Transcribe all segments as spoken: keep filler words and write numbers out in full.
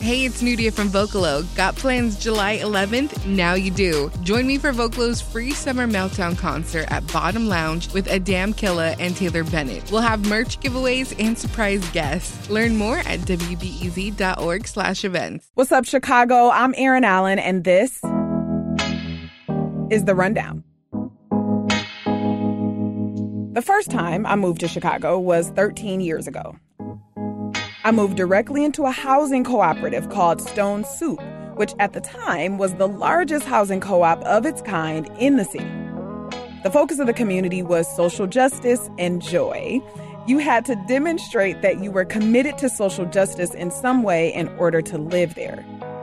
Hey, it's Nudia from Vocalo. Got plans July eleventh? Now you do. Join me for Vocalo's free summer Meltdown concert at Bottom Lounge with Adam Killa and Taylor Bennett. We'll have merch giveaways and surprise guests. Learn more at wbez.org slash events. What's up, Chicago? I'm Erin Allen, and this is The Rundown. The first time I moved to Chicago was thirteen years ago. I moved directly into a housing cooperative called Stone Soup, which at the time was the largest housing co-op of its kind in the city. The focus of the community was social justice and joy. You had to demonstrate that you were committed to social justice in some way in order to live there.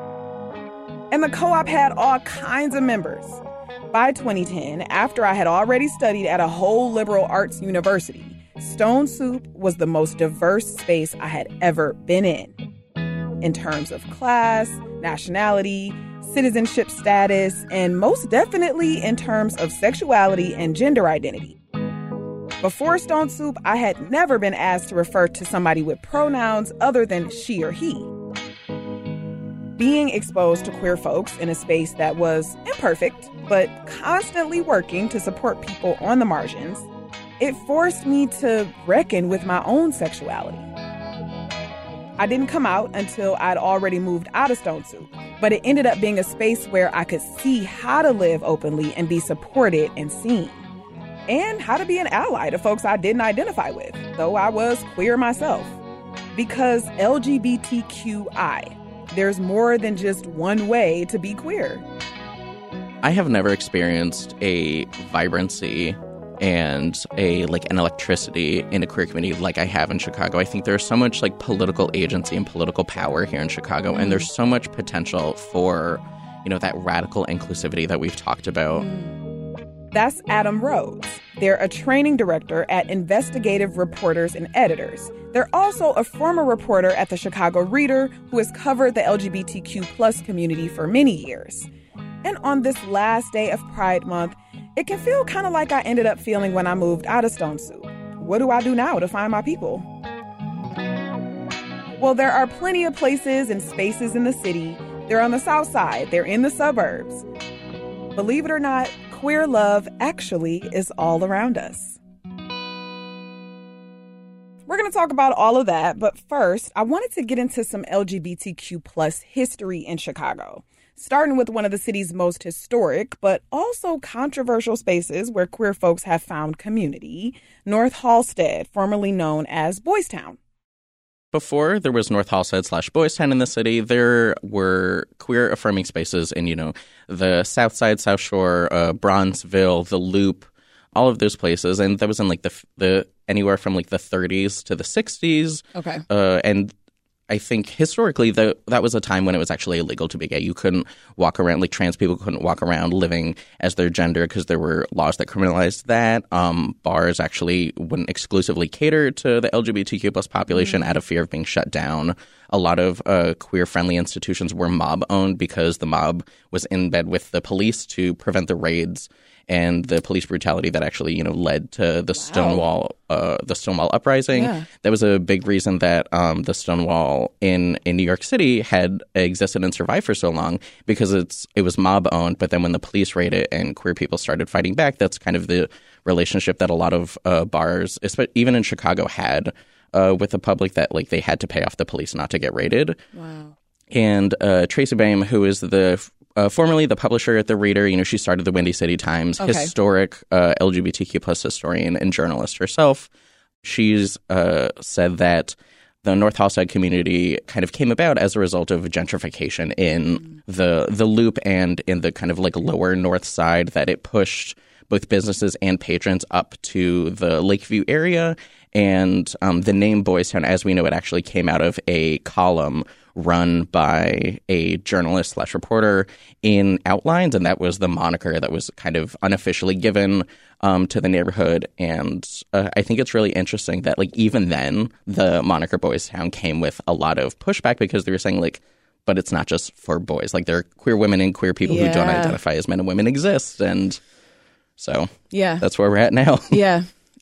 And the co-op had all kinds of members. By twenty ten, after I had already studied at a whole liberal arts university, Stone Soup was the most diverse space I had ever been in, in terms of class, nationality, citizenship status, and most definitely in terms of sexuality and gender identity. Before Stone Soup, I had never been asked to refer to somebody with pronouns other than she or he. Being exposed to queer folks in a space that was imperfect, but constantly working to support people on the margins, it forced me to reckon with my own sexuality. I didn't come out until I'd already moved out of Stone Soup, but it ended up being a space where I could see how to live openly and be supported and seen, and how to be an ally to folks I didn't identify with, though I was queer myself. Because L G B T Q I, there's more than just one way to be queer. I have never experienced a vibrancy and a like an electricity in a queer community like I have in Chicago. I think there's so much like political agency and political power here in Chicago, mm. and there's so much potential for, you know, that radical inclusivity that we've talked about. Mm. That's Adam Rhodes. They're a training director at Investigative Reporters and Editors. They're also a former reporter at the Chicago Reader who has covered the L G B T Q plus community for many years. And on this last day of Pride Month, it can feel kind of like I ended up feeling when I moved out of Stone Soup. What do I do now to find my people? Well, there are plenty of places and spaces in the city. They're on the south side. They're in the suburbs. Believe it or not, queer love actually is all around us. We're going to talk about all of that, but first, I wanted to get into some L G B T Q plus history in Chicago. Starting with one of the city's most historic, but also controversial spaces where queer folks have found community, North Halsted, formerly known as Boys Town. Before there was North Halsted slash Boys Town in the city, there were queer affirming spaces in, you know, the South Side, South Shore, uh, Bronzeville, the Loop, all of those places. And that was in like the the anywhere from like the thirties to the sixties. Okay. Uh, and I think historically the, that was a time when it was actually illegal to be gay. You couldn't walk around, like trans people couldn't walk around living as their gender because there were laws that criminalized that. Um, bars actually wouldn't exclusively cater to the L G B T Q plus population mm-hmm. out of fear of being shut down. A lot of uh, queer-friendly institutions were mob-owned because the mob was in bed with the police to prevent the raids and the police brutality that actually, you know, led to the wow. Stonewall, uh, the Stonewall uprising. Yeah. That was a big reason that um, the Stonewall in, in New York City had existed and survived for so long, because it's it was mob owned. But then when the police raided it and queer people started fighting back, that's kind of the relationship that a lot of uh, bars, even in Chicago, had uh, with the public, that like they had to pay off the police not to get raided. Wow. And uh, Tracy Baim, who is the Uh, formerly the publisher at The Reader, you know, she started the Windy City Times, okay. historic uh, L G B T Q plus historian and journalist herself. She's uh, said that the North Halsted community kind of came about as a result of gentrification in mm. the the Loop and in the kind of like lower north side, that it pushed both businesses and patrons up to the Lakeview area. And um, the name Boys Town, as we know it, actually came out of a column run by a journalist slash reporter in Outlines, and that was the moniker that was kind of unofficially given um, to the neighborhood. And uh, I think it's really interesting that, like, even then, the moniker Boys Town came with a lot of pushback, because they were saying, like, but it's not just for boys. Like, there are queer women and queer people yeah. who don't identify as men and women exist. And so yeah, that's where we're at now. yeah.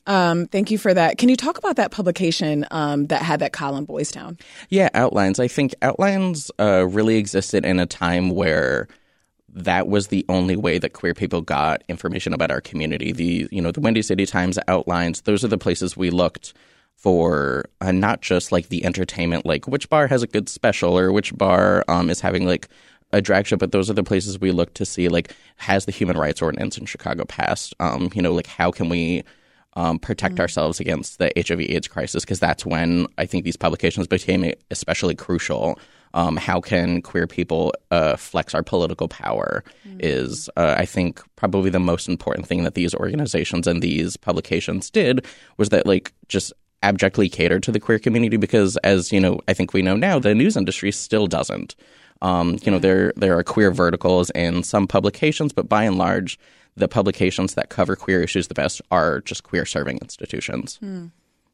Um, thank you for that. Can you talk about that publication um, that had that column, Boys Town? Yeah, Outlines. I think Outlines uh, really existed in a time where that was the only way that queer people got information about our community. The, you know, the Windy City Times, Outlines, those are the places we looked for uh, not just like the entertainment, like which bar has a good special or which bar um, is having like a drag show, but those are the places we look to see, like, has the human rights ordinance in Chicago passed? Um, you know, like, how can we um, protect mm-hmm. ourselves against the H I V AIDS crisis? Because that's when I think these publications became especially crucial. Um, how can queer people uh, flex our political power mm-hmm. is, uh, I think, probably the most important thing that these organizations and these publications did was that, like, just abjectly catered to the queer community because, as, you know, I think we know now, the news industry still doesn't. Um, you know, there there are queer verticals in some publications, but by and large, the publications that cover queer issues the best are just queer-serving institutions. Hmm.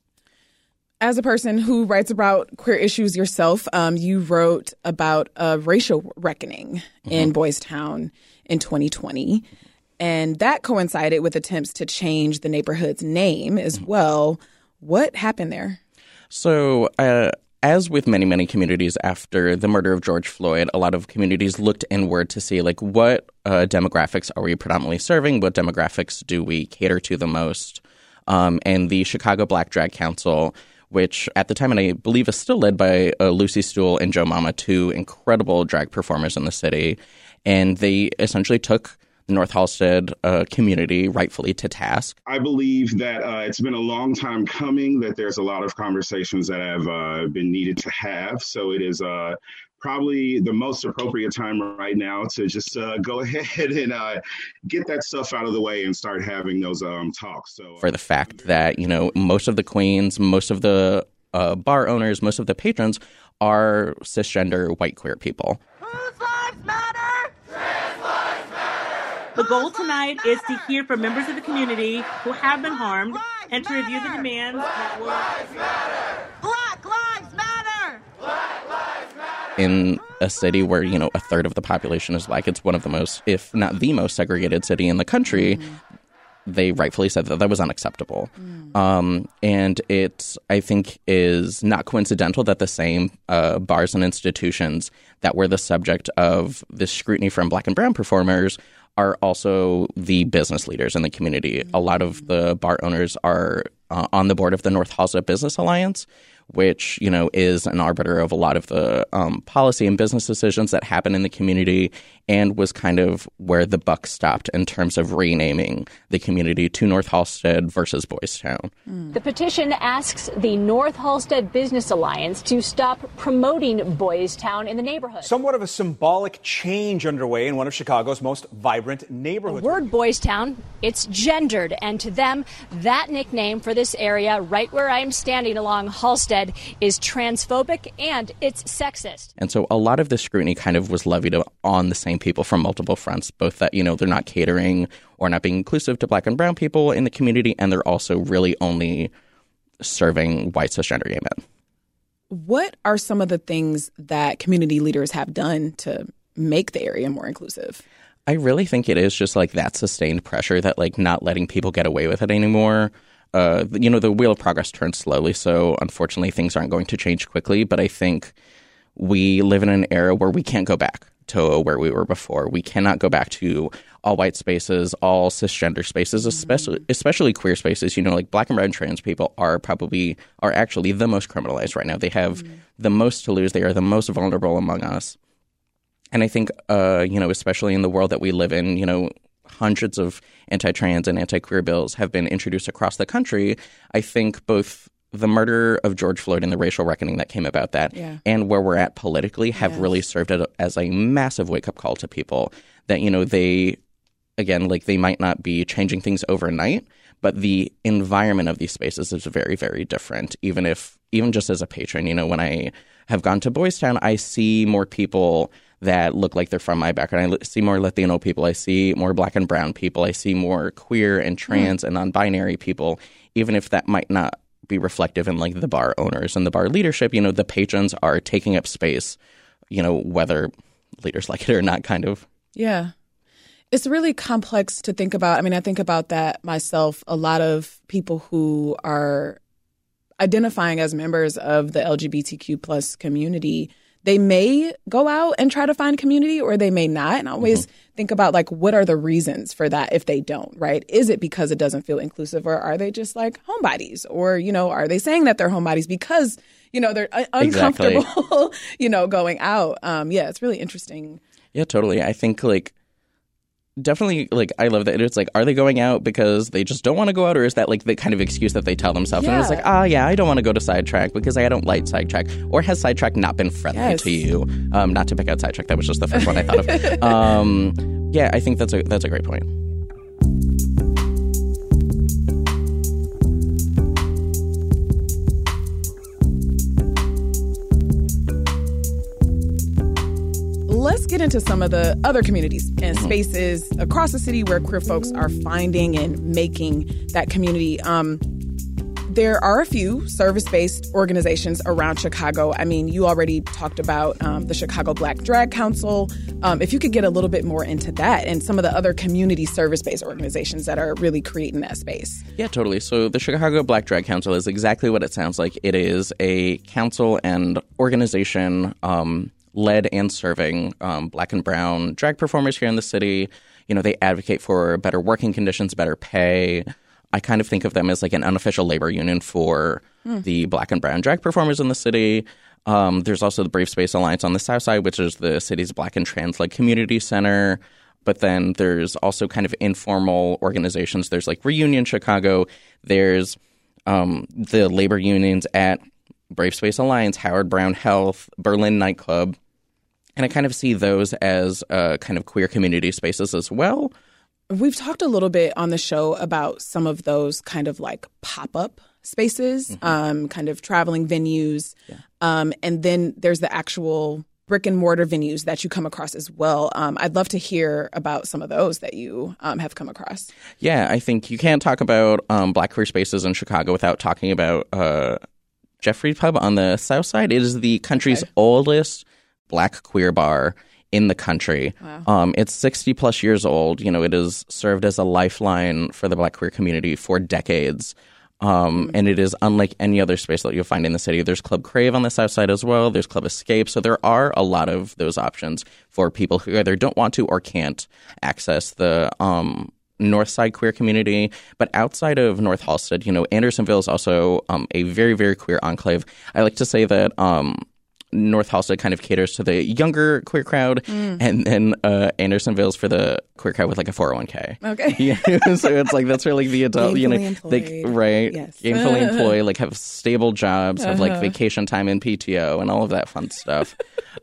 As a person who writes about queer issues yourself, um, you wrote about a racial reckoning mm-hmm. in Boys Town in twenty twenty, and that coincided with attempts to change the neighborhood's name as mm-hmm. well. What happened there? So, uh, as with many, many communities after the murder of George Floyd, a lot of communities looked inward to see, like, what uh, demographics are we predominantly serving? What demographics do we cater to the most? Um, and the Chicago Black Drag Council, which at the time, and I believe is still led by uh, Lucy Stool and Joe Mama, two incredible drag performers in the city, and they essentially took North Halstead uh, community rightfully to task. I believe that uh, it's been a long time coming, that there's a lot of conversations that have uh, been needed to have. So it is uh, probably the most appropriate time right now to just uh, go ahead and uh, get that stuff out of the way and start having those um, talks. So, For the fact that, you know, most of the queens, most of the uh, bar owners, most of the patrons are cisgender white queer people. Whose lives matter? Trans lives matter! The goal tonight is to hear from members of the community who have been harmed and to review the demands. Black lives matter! Black lives matter! Black lives matter! In a city where, you know, a third of the population is black, it's one of the most, if not the most segregated city in the country. Mm-hmm. They rightfully said that that was unacceptable. Mm. Um, and it, I think, is not coincidental that the same uh, bars and institutions that were the subject of this scrutiny from black and brown performers are also the business leaders in the community. Mm. A lot of the bar owners are uh, on the board of the North Halstead Business Alliance, which, you know, is an arbiter of a lot of the um, policy and business decisions that happen in the community and was kind of where the buck stopped in terms of renaming the community to North Halstead versus Boys Town. Mm. The petition asks the North Halstead Business Alliance to stop promoting Boys Town in the neighborhood. Somewhat of a symbolic change underway in one of Chicago's most vibrant neighborhoods. The word Boys Town, it's gendered, and to them, that nickname for this area, right where I'm standing along Halstead, is transphobic and it's sexist. And so a lot of this scrutiny kind of was levied on the same people from multiple fronts, both that, you know, they're not catering or not being inclusive to black and brown people in the community, and they're also really only serving white cisgender gay men. What are some of the things that community leaders have done to make the area more inclusive? I really think it is just like that sustained pressure that, like, not letting people get away with it anymore. Uh, you know, the wheel of progress turns slowly, so unfortunately things aren't going to change quickly. But I think we live in an era where we can't go back to where we were before. We cannot go back to all white spaces, all cisgender spaces, especially especially queer spaces. You know, like black and brown trans people are probably are actually the most criminalized right now. They have mm-hmm. the most to lose. They are the most vulnerable among us. And I think, uh, you know, especially in the world that we live in, you know, hundreds of anti-trans and anti-queer bills have been introduced across the country. I think both the murder of George Floyd and the racial reckoning that came about that yeah. and where we're at politically have yes. really served as a massive wake-up call to people that, you know, they, again, like they might not be changing things overnight, but the environment of these spaces is very, very different. Even if, even just as a patron, you know, when I have gone to Boys Town, I see more people that look like they're from my background. I see more Latino people. I see more black and brown people. I see more queer and trans mm. and non-binary people, even if that might not be reflective in like the bar owners and the bar leadership. You know, the patrons are taking up space, you know, whether leaders like it or not, kind of. Yeah. It's really complex to think about. I mean, I think about that myself. A lot of people who are identifying as members of the L G B T Q plus community, they may go out and try to find community or they may not. And I always mm-hmm. think about, like, what are the reasons for that if they don't, right? Is it because it doesn't feel inclusive, or are they just like homebodies? Or, you know, are they saying that they're homebodies because, you know, they're un- uncomfortable, exactly. you know, going out? Um, yeah, it's really interesting. Yeah, totally. I think, like, definitely, like, I love that. It's like, are they going out because they just don't want to go out, or is that, like, the kind of excuse that they tell themselves? Yeah. And it's like, ah, oh, yeah, I don't want to go to Sidetrack because I don't like Sidetrack. Or has Sidetrack not been friendly yes. to you? Um, not to pick out Sidetrack. That was just the first one I thought of. Um, yeah, I think that's a that's a great point. Let's get into some of the other communities and spaces across the city where queer folks are finding and making that community. Um, there are a few service-based organizations around Chicago. I mean, you already talked about um, the Chicago Black Drag Council. Um, if you could get a little bit more into that and some of the other community service-based organizations that are really creating that space. Yeah, totally. So the Chicago Black Drag Council is exactly what it sounds like. It is a council and organization um led and serving um, Black and brown drag performers here in the city. You know, they advocate for better working conditions, better pay. I kind of think of them as like an unofficial labor union for mm. the Black and brown drag performers in the city. Um, there's also the Brave Space Alliance on the south side, which is the city's Black and trans-led community center. But then there's also kind of informal organizations. There's like Reunion Chicago. There's um, the labor unions at Brave Space Alliance, Howard Brown Health, Berlin Nightclub. And I kind of see those as uh, kind of queer community spaces as well. We've talked a little bit on the show about some of those kind of like pop-up spaces, mm-hmm. um, kind of traveling venues. Yeah. Um, and then there's the actual brick and mortar venues that you come across as well. Um, I'd love to hear about some of those that you um, have come across. Yeah, I think you can't talk about um, Black queer spaces in Chicago without talking about uh, Jeffrey Pub on the south side. It is the country's okay. oldest Black queer bar in the country. Wow. Um, it's sixty plus years old. You know, it has served as a lifeline for the Black queer community for decades. Um, mm-hmm. And it is unlike any other space that you'll find in the city. There's Club Crave on the south side as well. There's Club Escape. So there are a lot of those options for people who either don't want to or can't access the um, North Side queer community. But outside of North Halsted, you know, Andersonville is also um, a very, very queer enclave. I like to say that um, North Halsted kind of caters to the younger queer crowd, mm. and then uh, Andersonville's for the queer crowd with like a four oh one k. Okay. Yeah, so it's like that's really the adult, gainfully you know, employed. they, right? Yes. Gainfully employed, like have stable jobs, have like uh-huh. vacation time and P T O and all of that fun stuff.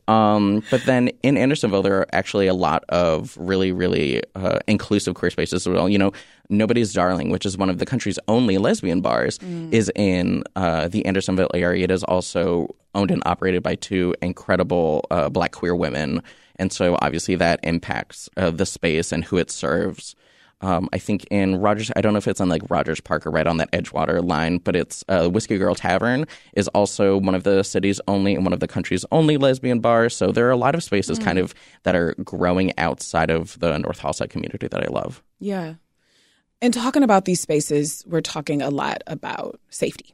um, but then in Andersonville, there are actually a lot of really, really uh, inclusive queer spaces as well. You know, Nobody's Darling, which is one of the country's only lesbian bars, mm. is in uh, the Andersonville area. It is also owned and operated by two incredible uh, Black queer women. And so obviously that impacts uh, the space and who it serves. Um, I think in Rogers, I don't know if it's on like Rogers Park or right on that Edgewater line, but it's uh, Whiskey Girl Tavern is also one of the city's only and one of the country's only lesbian bars. So there are a lot of spaces mm. kind of that are growing outside of the North Halsted community that I love. Yeah. And talking about these spaces, we're talking a lot about safety.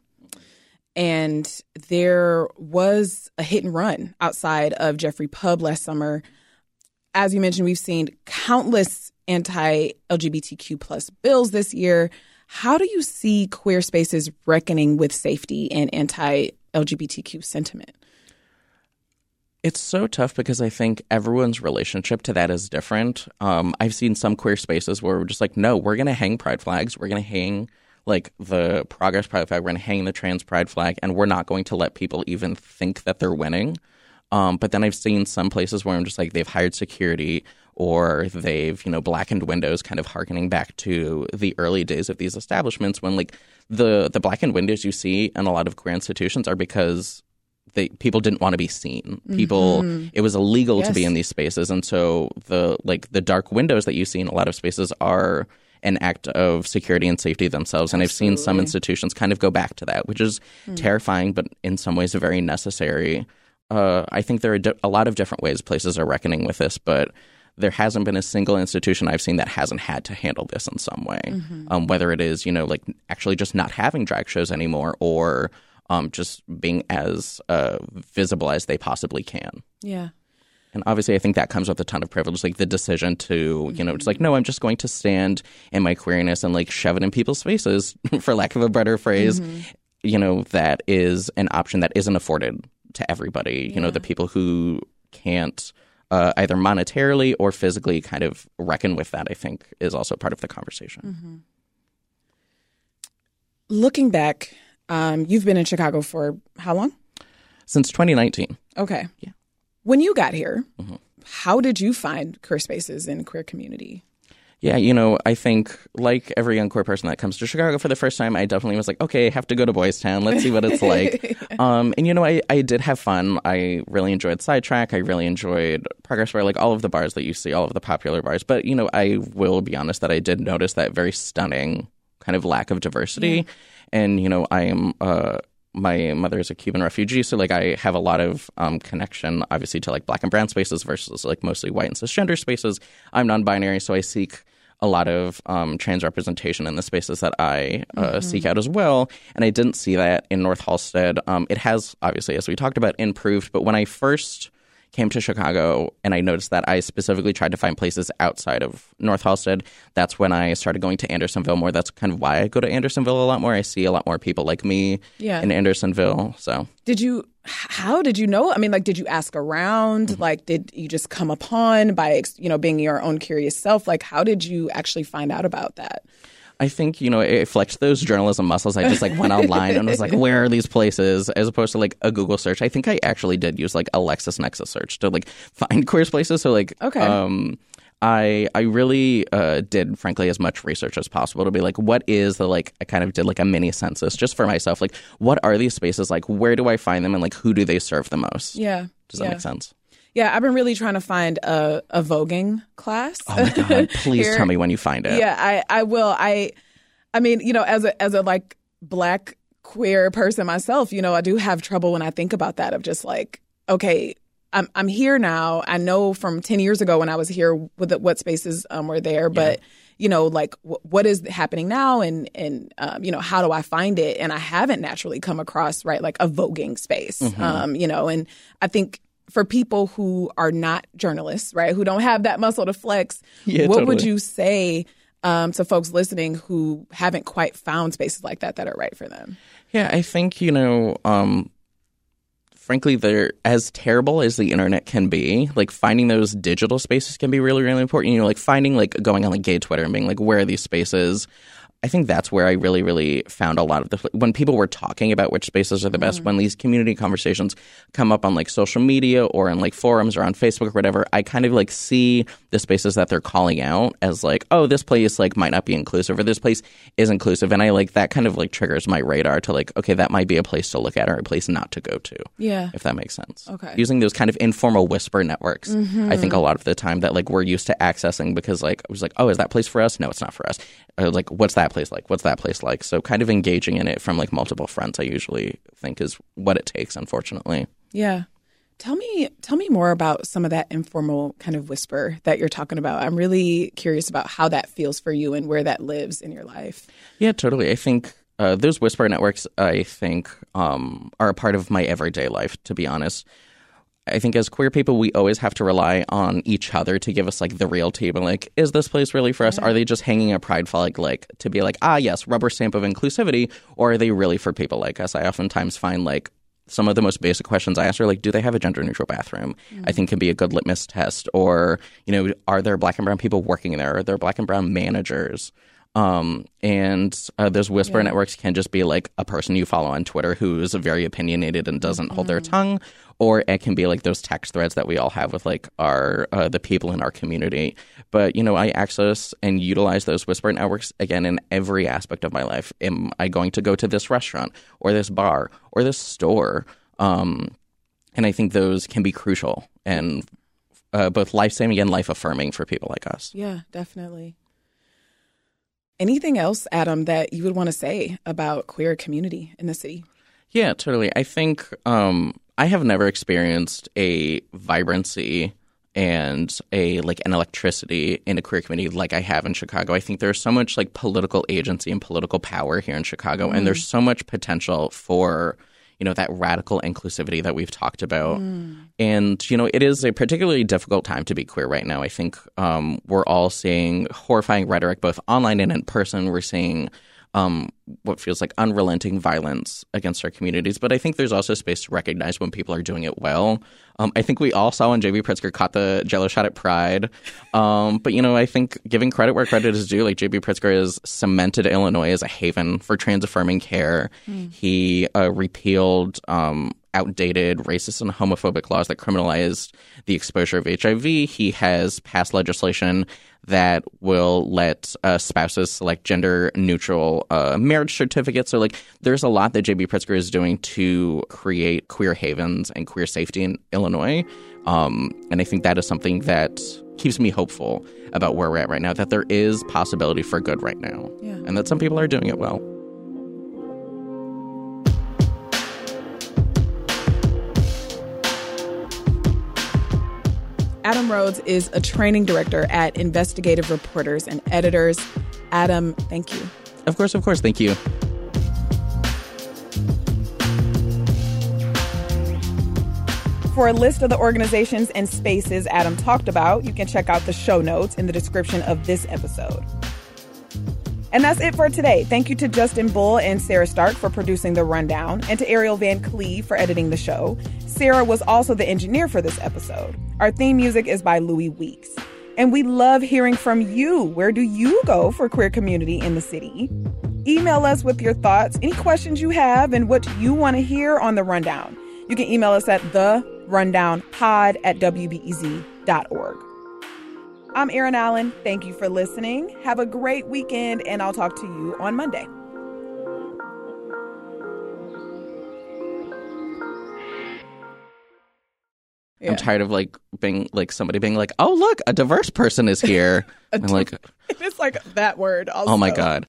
And there was a hit and run outside of Jeffrey Pub last summer. As you mentioned, we've seen countless anti-L G B T Q plus bills this year. How do you see queer spaces reckoning with safety and anti-L G B T Q sentiment? It's so tough because I think everyone's relationship to that is different. Um, I've seen some queer spaces where we're just like, no, we're going to hang pride flags. We're going to hang like the progress pride flag. We're going to hang the trans pride flag, and we're not going to let people even think that they're winning. Um, but then I've seen some places where I'm just like they've hired security or they've, you know, blackened windows, kind of harkening back to the early days of these establishments when like the, the blackened windows you see in a lot of queer institutions are because They, people didn't want to be seen. People, mm-hmm. it was illegal yes. to be in these spaces, and so the like the dark windows that you see in a lot of spaces are an act of security and safety themselves. And Absolutely. I've seen some institutions kind of go back to that, which is mm. terrifying, but in some ways very necessary. Uh, I think there are di- a lot of different ways places are reckoning with this, but there hasn't been a single institution I've seen that hasn't had to handle this in some way. Mm-hmm. Um, whether it is, you know, like actually just not having drag shows anymore or um, just being as uh, visible as they possibly can. Yeah. And obviously, I think that comes with a ton of privilege, like the decision to, you know, it's like, no, I'm just going to stand in my queerness and like shove it in people's faces, for lack of a better phrase. Mm-hmm. You know, that is an option that isn't afforded to everybody. Yeah. You know, the people who can't uh, either monetarily or physically kind of reckon with that, I think, is also part of the conversation. Mm-hmm. Looking back, um, you've been in Chicago for how long? Since twenty nineteen. Okay. Yeah. When you got here, mm-hmm. how did you find queer spaces in the queer community? Yeah, you know, I think like every young queer person that comes to Chicago for the first time, I definitely was like, okay, I have to go to Boys Town. Let's see what it's like. yeah. um, and, you know, I, I did have fun. I really enjoyed Sidetrack. I really enjoyed Progress Bar, like all of the bars that you see, all of the popular bars. But, you know, I will be honest that I did notice that very stunning kind of lack of diversity. Yeah. And, you know, I am... Uh, my mother is a Cuban refugee, so like I have a lot of um, connection, obviously, to like Black and brown spaces versus like mostly white and cisgender spaces. I'm non-binary, so I seek a lot of um, trans representation in the spaces that I uh, mm-hmm. seek out as well. And I didn't see that in North Halsted. Um, it has, obviously, as we talked about, improved. But when I first came to Chicago and I noticed that I specifically tried to find places outside of North Halsted, that's when I started going to Andersonville more. That's kind of why I go to Andersonville a lot more. I see a lot more people like me yeah. in Andersonville. So did you, how did you know? I mean, like, did you ask around? Mm-hmm. Like, did you just come upon by, you know, being your own curious self? Like, how did you actually find out about that? I think, you know, it flexed those journalism muscles. I just like went online and was like, where are these places? As opposed to like a Google search. I think I actually did use like a LexisNexis search to like find queer places. So like, okay. um, I I really uh, did, frankly, as much research as possible to be like, what is the like, I kind of did like a mini census just for myself. Like, what are these spaces? Like, where do I find them? And like, who do they serve the most? Yeah. Does that yeah. make sense? Yeah, I've been really trying to find a, a voguing class. Oh my God, please Here. Tell me when you find it. Yeah, I, I will. I I mean, you know, as a as a like Black queer person myself, you know, I do have trouble when I think about that of just like, okay, I'm I'm here now. I know from ten years ago when I was here with the, what spaces um, were there, but yeah. you know, like w- what is happening now, and and um, you know, how do I find it? And I haven't naturally come across right like a voguing space, mm-hmm. um, you know, and I think. For people who are not journalists, right, who don't have that muscle to flex, yeah, what totally. would you say um, to folks listening who haven't quite found spaces like that that are right for them? Yeah, I think, you know, um, frankly, they're as terrible as the internet can be. Like finding those digital spaces can be really, really important. You know, like finding like going on like gay Twitter and being like, where are these spaces? I think that's where I really, really found a lot of the – when people were talking about which spaces are the best, mm. when these community conversations come up on like social media or in like forums or on Facebook or whatever, I kind of like see the spaces that they're calling out as like, oh, this place like might not be inclusive or this place is inclusive. And I like that kind of like triggers my radar to like, okay, that might be a place to look at or a place not to go to. Yeah. If that makes sense. Okay. Using those kind of informal whisper networks, mm-hmm. I think a lot of the time that like we're used to accessing because like I was like, oh, is that place for us? No, it's not for us. Or, like, what's that place like? What's that place like? So kind of engaging in it from like multiple fronts, I usually think is what it takes, unfortunately. Yeah. Tell me, tell me more about some of that informal kind of whisper that you're talking about. I'm really curious about how that feels for you and where that lives in your life. Yeah, totally. I think uh, those whisper networks, I think, um, are a part of my everyday life, to be honest. I think as queer people, we always have to rely on each other to give us like the real tea. But like, is this place really for us? Yeah. Are they just hanging a pride flag like to be like, ah, yes, rubber stamp of inclusivity? Or are they really for people like us? I oftentimes find like some of the most basic questions I ask are like, do they have a gender neutral bathroom? Mm-hmm. I think can be a good litmus test. Or, you know, are there Black and brown people working there? Are there Black and brown managers? Um, and uh, those whisper yeah. networks can just be like a person you follow on Twitter who's very opinionated and doesn't mm-hmm. hold their tongue, or it can be like those text threads that we all have with like our uh, the people in our community. But, you know, I access and utilize those whisper networks again in every aspect of my life. Am I going to go to this restaurant or this bar or this store? Um, and I think those can be crucial and uh, both life-saving and life-affirming for people like us. Yeah, definitely. Anything else, Adam, that you would want to say about queer community in the city? Yeah, totally. I think um, I have never experienced a vibrancy and a like an electricity in a queer community like I have in Chicago. I think there's so much like political agency and political power here in Chicago, mm. and there's so much potential for, you know, that radical inclusivity that we've talked about. Mm. And, you know, it is a particularly difficult time to be queer right now. I think um, we're all seeing horrifying rhetoric both online and in person. We're seeing um, what feels like unrelenting violence against our communities. But I think there's also space to recognize when people are doing it well. Um, I think we all saw when J B. Pritzker caught the Jello shot at Pride. Um, but, you know, I think giving credit where credit is due, like J B. Pritzker has cemented Illinois as a haven for trans-affirming care. Mm. He uh, repealed um, outdated racist and homophobic laws that criminalized the exposure of H I V. He has passed legislation that will let uh, spouses select gender-neutral uh, marriage certificates. So, like, there's a lot that J B. Pritzker is doing to create queer havens and queer safety in Illinois. Um, and I think that is something that keeps me hopeful about where we're at right now, that there is possibility for good right now, yeah. and that some people are doing it well. Adam Rhodes is a training director at Investigative Reporters and Editors. Adam, thank you. Of course, of course. Thank you. For a list of the organizations and spaces Adam talked about, you can check out the show notes in the description of this episode. And that's it for today. Thank you to Justin Bull and Sarah Stark for producing The Rundown, and to Ariel Van Cleve for editing the show. Sarah was also the engineer for this episode. Our theme music is by Louis Weeks. And we love hearing from you. Where do you go for queer community in the city? Email us with your thoughts, any questions you have, and what you want to hear on The Rundown. You can email us at the rundown pod at w b e z dot org. I'm Erin Allen. Thank you for listening. Have a great weekend, and I'll talk to you on Monday. Yeah. I'm tired of like being like somebody being like, oh, look, a diverse person is here. And like, it's like that word also. Oh my God.